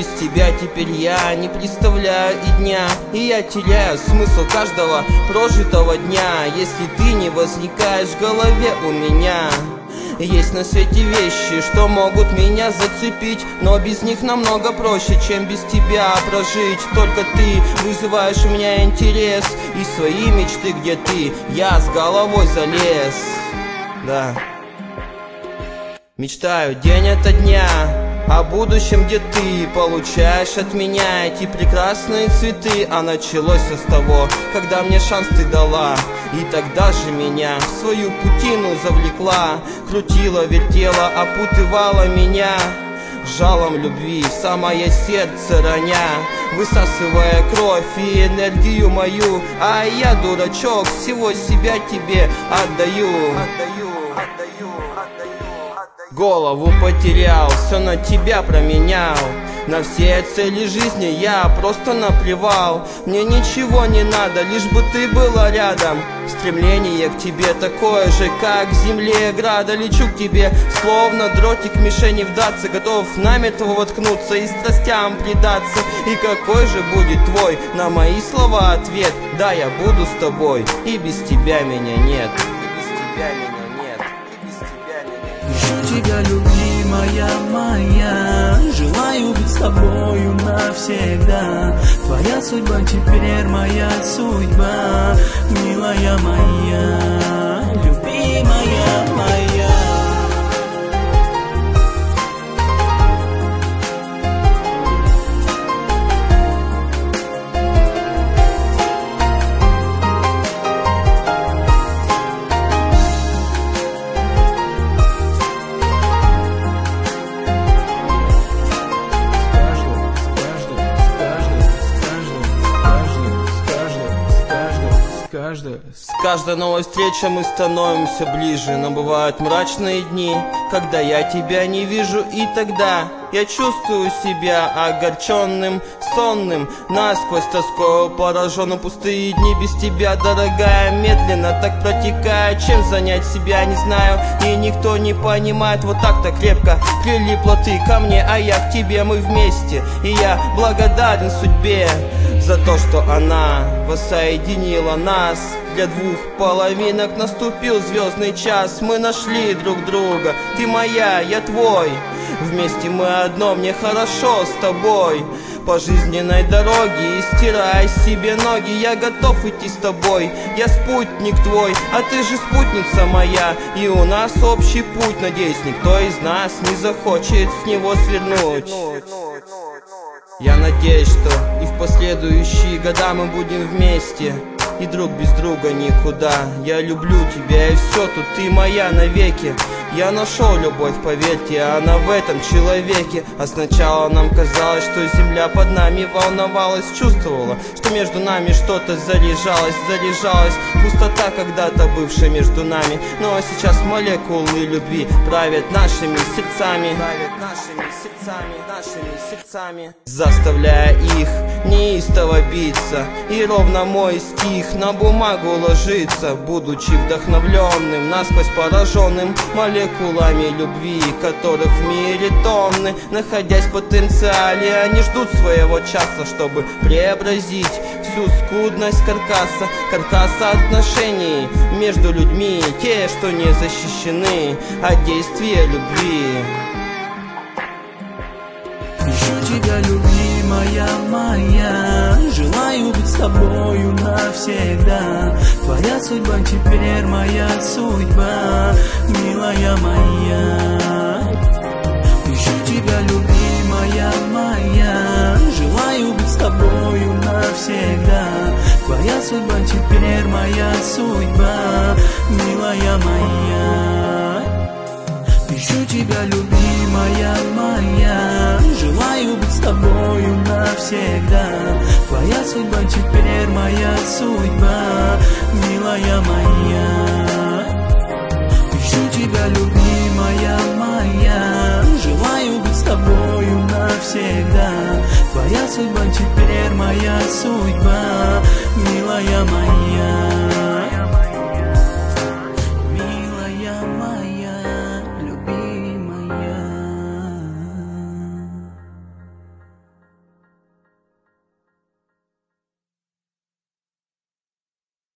без тебя теперь я не представляю и дня, и я теряю смысл каждого прожитого дня, если ты не возникаешь в голове у меня. Есть на свете вещи, что могут меня зацепить, но без них намного проще, чем без тебя прожить. Только ты вызываешь у меня интерес, и свои мечты, где ты, я с головой залез. Да. Мечтаю день ото дня о будущем, где ты получаешь от меня эти прекрасные цветы. А началось все с того, когда мне шанс ты дала, и тогда же меня в свою путину завлекла. Крутила, вертела, опутывала меня жалом любви в самое сердце роня, высасывая кровь и энергию мою. А я, дурачок, всего себя тебе отдаю. Голову потерял, все на тебя променял, на все цели жизни я просто наплевал. Мне ничего не надо, лишь бы ты была рядом. Стремление к тебе такое же, как к земле града. Лечу к тебе, словно дротик к мишени вдаться, готов намертво воткнуться и страстям предаться. И какой же будет твой на мои слова ответ? Да, я буду с тобой, и без тебя меня нет. Прошу тебя, любимая моя, желаю быть с тобою навсегда. Твоя судьба теперь моя судьба, милая моя, любимая моя. С каждой новой встречей мы становимся ближе, но бывают мрачные дни, когда я тебя не вижу, и тогда я чувствую себя огорченным, сонным, насквозь тоскою пораженным. Пустые дни без тебя, дорогая, медленно так протекают. Чем занять себя, не знаю, и никто не понимает. Вот так-то крепко прилипла ты ко мне, а я к тебе, мы вместе. И я благодарен судьбе за то, что она воссоединила нас. Для двух половинок наступил звездный час. Мы нашли друг друга, ты моя, я твой. Вместе мы одно, мне хорошо с тобой. По жизненной дороге, стирая себе ноги, я готов идти с тобой. Я спутник твой, а ты же спутница моя. И у нас общий путь, надеюсь, никто из нас не захочет с него свернуть. Я надеюсь, что и в последующие года мы будем вместе, и друг без друга никуда. Я люблю тебя, и все, тут ты моя навеки. Я нашел любовь, поверьте, она в этом человеке. А сначала нам казалось, что земля под нами волновалась, чувствовала, что между нами что-то заряжалось. Пустота, когда-то бывшая между нами, но сейчас молекулы любви правят нашими сердцами, заставляя их неистово биться. И ровно мой стих на бумагу ложится, будучи вдохновленным, насквозь пораженным молекулами любви, которых в мире тонны. Находясь в потенциале, они ждут своего часа, чтобы преобразить всю скудность каркаса отношений между людьми, те, что не защищены от действия любви. Ищу тебя, любимая моя, желаю быть с тобою навсегда. Твоя судьба теперь моя судьба, милая моя. Ищу тебя, любимая моя, желаю быть с тобою навсегда. Твоя судьба теперь моя судьба, милая моя. Ищу тебя, любимая моя, желаю быть с тобою навсегда. Твоя судьба теперь моя судьба, милая моя. Ищу тебя, любимая моя, желаю быть с тобою навсегда. Твоя судьба теперь моя судьба, милая моя.